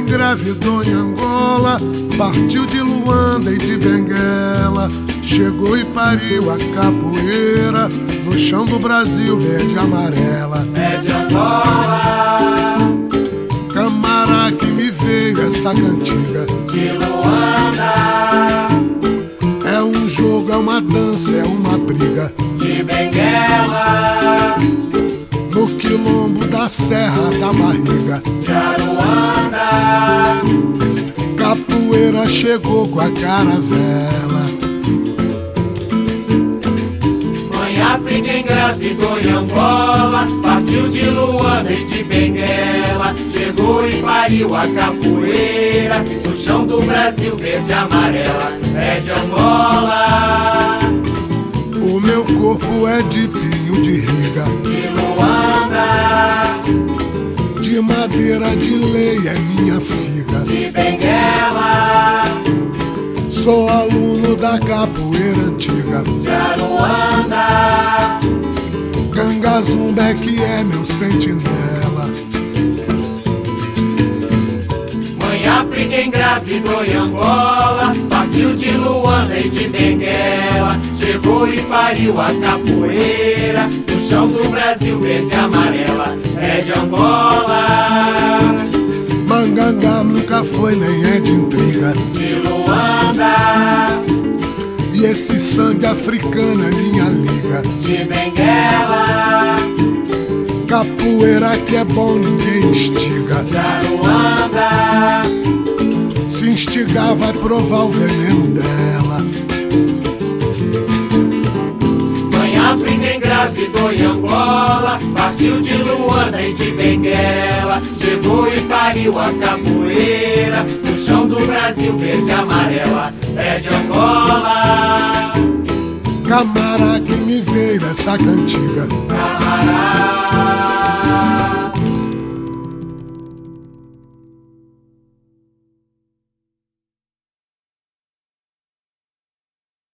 engravidou em Angola, partiu de Luanda e de Benguela, chegou e pariu a capoeira no chão do Brasil verde e amarela. É de Angola, Camará que me veio essa cantiga. de Luanda, É um jogo, é uma dança, é uma briga. de Benguela, No quilombo da Serra da Barriga, de Aruanda, capoeira chegou com a caravela. Mãe África engravidou em Angola, partiu de Luanda e de Benguela, chegou e pariu a capoeira no chão do Brasil verde e amarela. É de Angola, O meu corpo é de pinho de riga, de Luanda, de madeira de lei é minha figa. de Benguela, Sou aluno da capoeira antiga, de Aruanda, Gangazumba que é meu sentinela. Mãe África engravidou em Angola, partiu de Luanda e de Benguela, chegou e pariu a capoeira no chão do Brasil verde e amarela. É de Angola, Mangangá nunca foi nem é de intriga, de Luanda, e esse sangue africano é minha liga. de Benguela, Capoeira que é bom ninguém instiga, de Aruanda, se instigar vai provar o veneno dela. Mãe África engravidou em Angola, partiu de Luanda e de Benguela, chegou e pariu a capoeira no chão do Brasil verde e amarela. É de Angola, Camará que me veio essa cantiga. Camará,